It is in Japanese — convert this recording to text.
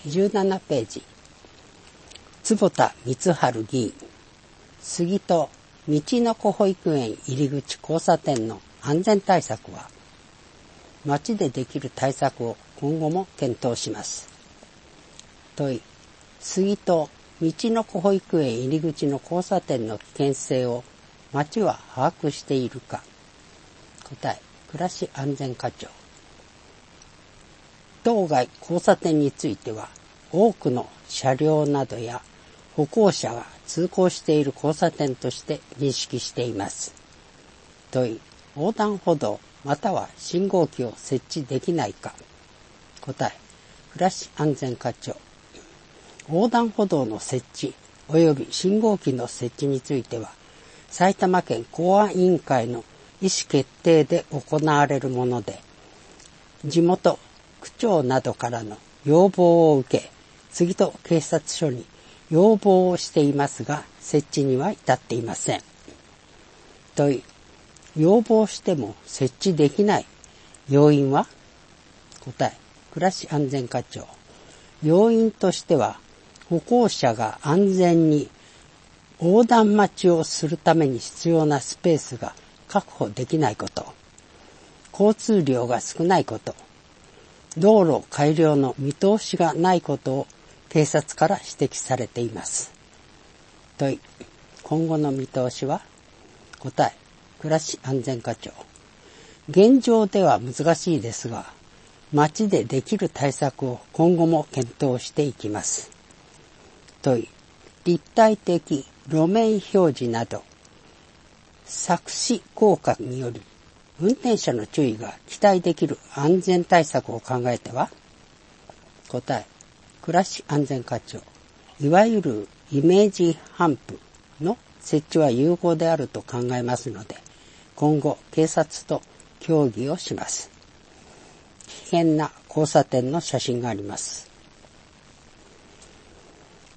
17ページ。坪田光晴議員。杉戸道の子保育園入り口交差点の安全対策は、町でできる対策を今後も検討します。問い、杉戸道の子保育園入り口の交差点の危険性を町は把握しているか。答え、暮らし安全課長。当該交差点については、多くの車両などや歩行者が通行している交差点として認識しています。問い、横断歩道または信号機を設置できないか。答え、暮らし安全課長。横断歩道の設置及び信号機の設置については、埼玉県公安委員会の意思決定で行われるもので、地元区長などからの要望を受け、杉戸警察署に要望をしていますが、設置には至っていません。問い、要望しても設置できない要因は？答え、暮らし安全課長。要因としては、歩行者が安全に横断待ちをするために必要なスペースが確保できないこと、交通量が少ないこと、道路改良の見通しがないことを警察から指摘されています。問い、今後の見通しは？答え、暮らし安全課長。現状では難しいですが、町でできる対策を今後も検討していきます。問い、立体的路面表示など、錯視効果により、運転者の注意が期待できる安全対策を考えては？答え、暮らし安全課長。いわゆるイメージハンプの設置は有効であると考えますので、今後警察と協議をします。危険な交差点の写真があります。